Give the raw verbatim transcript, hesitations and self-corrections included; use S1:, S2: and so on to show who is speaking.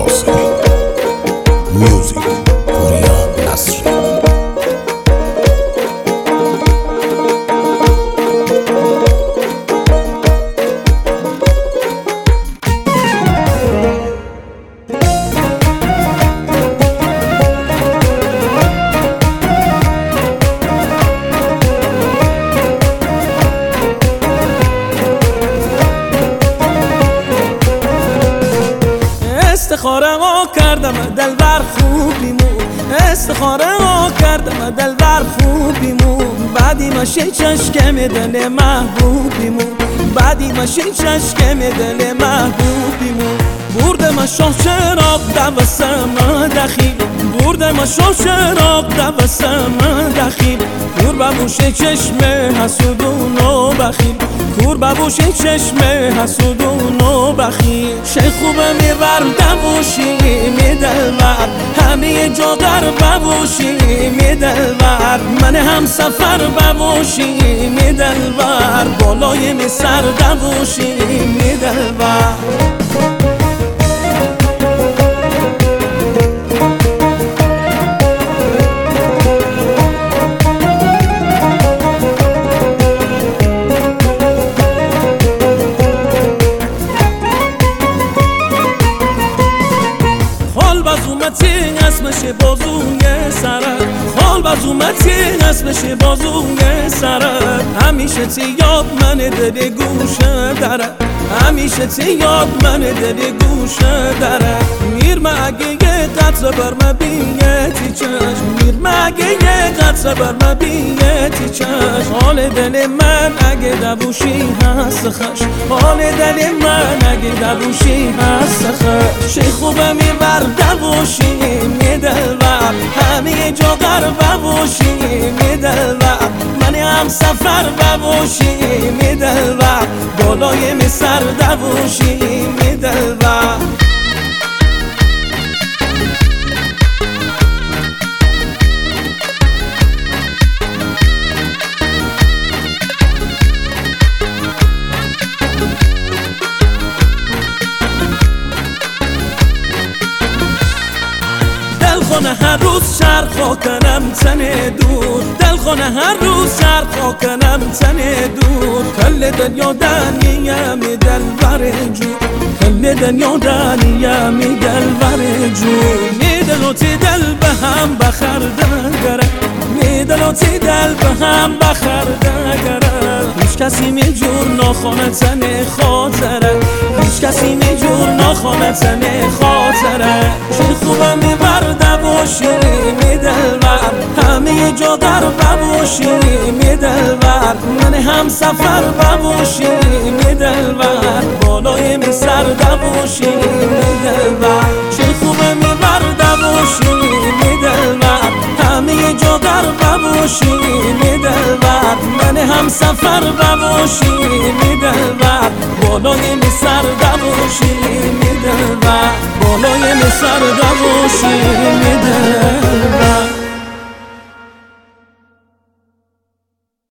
S1: موسیقی میوزیک پوریا نصری.
S2: استخاره ها کردم دلبر خوبیمون، استخاره ها کردم دلبر خوبیمون، بعدی ماشین چشکم دل محبوبیمون، بعدی ماشین چشکم دل محبوبیمون. برده ما شاه چراغ دوستم دخیل، برده ما شاه چراغ دوستم دخیل، کور ببوشه چشم حسودون و بخیل، کور ببوشه چشم حسودون و بخیل. شیخ خوبه میبر دوشی میدلبر، همه جا در ببوشی میدلبر، من هم سفر ببوشی میدلبر، بالای می سر دوشی میدلبر. بازومتی اسمش بازوی سرت، خال بازومتی اسمش بازوی سرت، همیشه تی یاد من دل گوشه داره، همیشه تی یاد من دل گوشه داره. میر مگه یه قطره بر مبینیتی چشم، میر مگه یه قطره بر مبینیتی چشم، حال دل من اگه دبوشی هست خش، حال دل من اگه دبوشی هست خش. شیخ خوبه میبر دوشی میدلبر، همه جا غرب ببوشی میدلبر، من هم سفر ببوشی میدلبر، بالای می سر دوشی میدلبر. دلخونه هر روز شرخ کنم تن دور، دلخونه هر روز شرخ کنم تن دور، کل دنیا دنیم دلبر جور، کل دنیا دنیم دلبر جور. میدلوتی دل به هم بخردن گره، میدلوتی دل به هم بخردن گره، هیچ کسی می جور ناخونه تن خاطره، هیچ کسی می جور ناخونه تن خاطره. چی خوبه میبر دوشی میدلبر، همه جا در ببوشی میدلبر، من هم سفر ببوشی میدلبر، بالای می سر دوشی میدلبر. چی خوبه میبر دوشی میدلبر، همه جا در ببوشی میدلبر، من هم سفر ببوشی میدلبر، بالای می سر دوشی میدلبر، بالای می سر دوشی میدلبر.